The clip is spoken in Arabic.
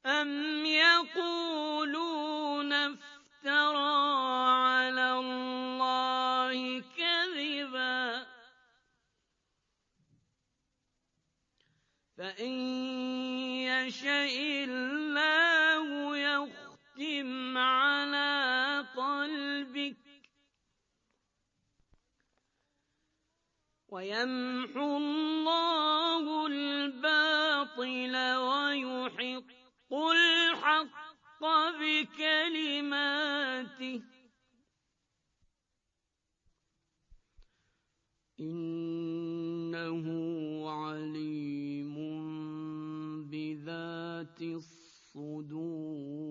أَمْ يَقُولُونَ افْتَرَىٰ عَلَى اللَّهِ كَذِبًا ۖ فَإِن يَشَإِ اللَّهُ يَخْتِمْ عَلَىٰ قَلْبِكَ وَيَمْحُ اللَّهُ الْبَاطِلَ وَيُحِقُّ الْحَقَّ بِكَلِمَاتِهِ ۚ إِنَّهُ عَلِيمٌ بِذَاتِ الصُّدُورِ.